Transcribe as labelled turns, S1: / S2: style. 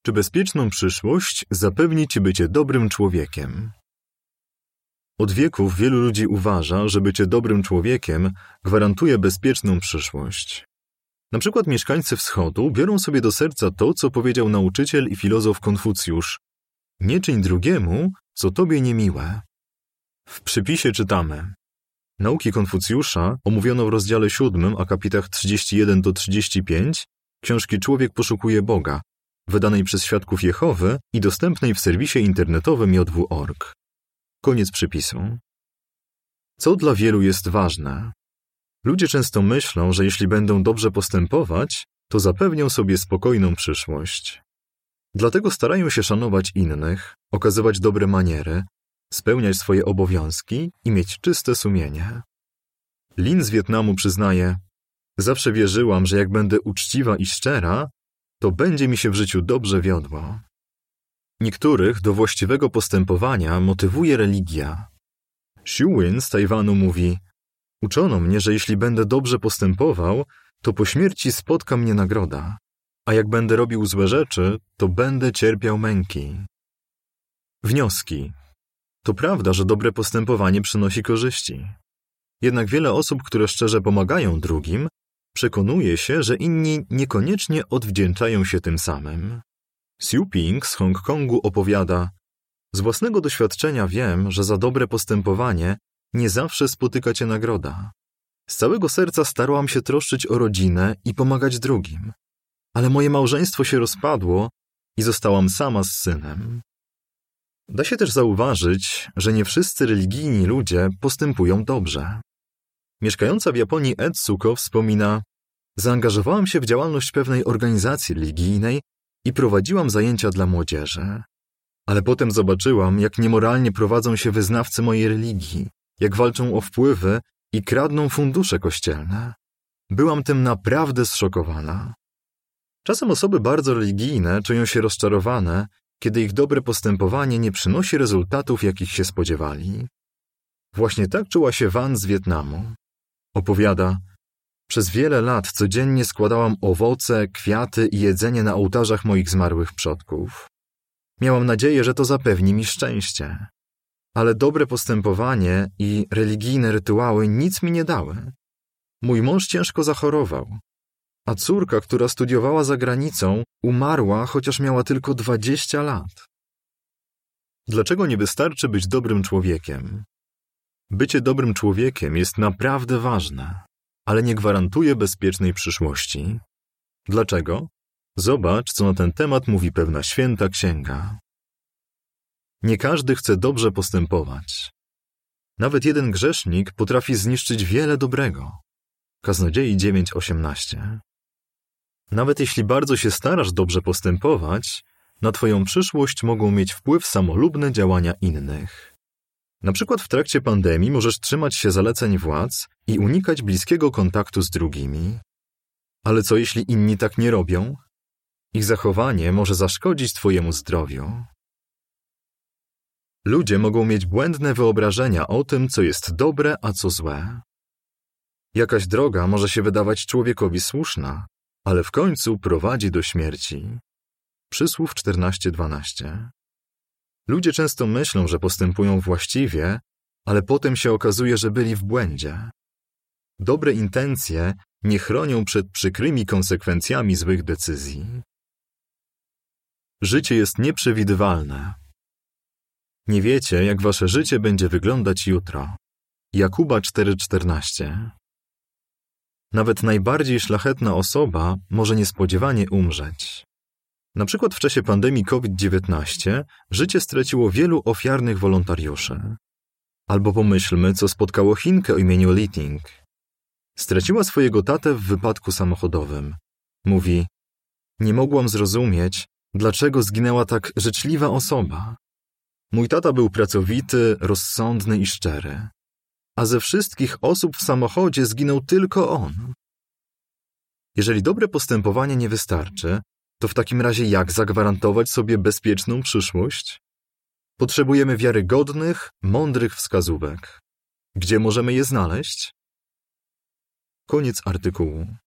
S1: Czy bezpieczną przyszłość zapewni ci bycie dobrym człowiekiem? Od wieków wielu ludzi uważa, że bycie dobrym człowiekiem gwarantuje bezpieczną przyszłość. Na przykład mieszkańcy Wschodu biorą sobie do serca to, co powiedział nauczyciel i filozof Konfucjusz: nie czyń drugiemu, co tobie niemiłe. W przypisie czytamy: Nauki Konfucjusza omówiono w rozdziale 7, akapitach 31-35 książki Człowiek poszukuje Boga, wydanej przez Świadków Jehowy i dostępnej w serwisie internetowym JW.org. Koniec przypisu. Co dla wielu jest ważne? Ludzie często myślą, że jeśli będą dobrze postępować, to zapewnią sobie spokojną przyszłość. Dlatego starają się szanować innych, okazywać dobre maniery, spełniać swoje obowiązki i mieć czyste sumienie. Lin z Wietnamu przyznaje: zawsze wierzyłam, że jak będę uczciwa i szczera, to będzie mi się w życiu dobrze wiodło. Niektórych do właściwego postępowania motywuje religia. Xu Win z Tajwanu mówi: uczono mnie, że jeśli będę dobrze postępował, to po śmierci spotka mnie nagroda, a jak będę robił złe rzeczy, to będę cierpiał męki. Wnioski. To prawda, że dobre postępowanie przynosi korzyści. Jednak wiele osób, które szczerze pomagają drugim, przekonuje się, że inni niekoniecznie odwdzięczają się tym samym. Siu Ping z Hongkongu opowiada: z własnego doświadczenia wiem, że za dobre postępowanie nie zawsze spotyka cię nagroda. Z całego serca starałam się troszczyć o rodzinę i pomagać drugim, ale moje małżeństwo się rozpadło i zostałam sama z synem. Da się też zauważyć, że nie wszyscy religijni ludzie postępują dobrze. Mieszkająca w Japonii Etsuko wspomina: zaangażowałam się w działalność pewnej organizacji religijnej i prowadziłam zajęcia dla młodzieży. Ale potem zobaczyłam, jak niemoralnie prowadzą się wyznawcy mojej religii, jak walczą o wpływy i kradną fundusze kościelne. Byłam tym naprawdę zszokowana. Czasem osoby bardzo religijne czują się rozczarowane, kiedy ich dobre postępowanie nie przynosi rezultatów, jakich się spodziewali. Właśnie tak czuła się Van z Wietnamu. Opowiada: przez wiele lat codziennie składałam owoce, kwiaty i jedzenie na ołtarzach moich zmarłych przodków. Miałam nadzieję, że to zapewni mi szczęście. Ale dobre postępowanie i religijne rytuały nic mi nie dały. Mój mąż ciężko zachorował, a córka, która studiowała za granicą, umarła, chociaż miała tylko 20 lat. Dlaczego nie wystarczy być dobrym człowiekiem? Bycie dobrym człowiekiem jest naprawdę ważne, ale nie gwarantuje bezpiecznej przyszłości. Dlaczego? Zobacz, co na ten temat mówi pewna święta księga. Nie każdy chce dobrze postępować. Nawet jeden grzesznik potrafi zniszczyć wiele dobrego. Kaznodziei 9:18. Nawet jeśli bardzo się starasz dobrze postępować, na twoją przyszłość mogą mieć wpływ samolubne działania innych. Na przykład w trakcie pandemii możesz trzymać się zaleceń władz i unikać bliskiego kontaktu z drugimi. Ale co jeśli inni tak nie robią? Ich zachowanie może zaszkodzić twojemu zdrowiu. Ludzie mogą mieć błędne wyobrażenia o tym, co jest dobre, a co złe. Jakaś droga może się wydawać człowiekowi słuszna, ale w końcu prowadzi do śmierci. Przysłów 14:12. Ludzie często myślą, że postępują właściwie, ale potem się okazuje, że byli w błędzie. Dobre intencje nie chronią przed przykrymi konsekwencjami złych decyzji. Życie jest nieprzewidywalne. Nie wiecie, jak wasze życie będzie wyglądać jutro. Jakuba 4:14. Nawet najbardziej szlachetna osoba może niespodziewanie umrzeć. Na przykład w czasie pandemii COVID-19 życie straciło wielu ofiarnych wolontariuszy. Albo pomyślmy, co spotkało Chinkę o imieniu Li Ting. Straciła swojego tatę w wypadku samochodowym. Mówi: nie mogłam zrozumieć, dlaczego zginęła tak życzliwa osoba. Mój tata był pracowity, rozsądny i szczery. A ze wszystkich osób w samochodzie zginął tylko on. Jeżeli dobre postępowanie nie wystarczy, to w takim razie jak zagwarantować sobie bezpieczną przyszłość? Potrzebujemy wiarygodnych, mądrych wskazówek. Gdzie możemy je znaleźć? Koniec artykułu.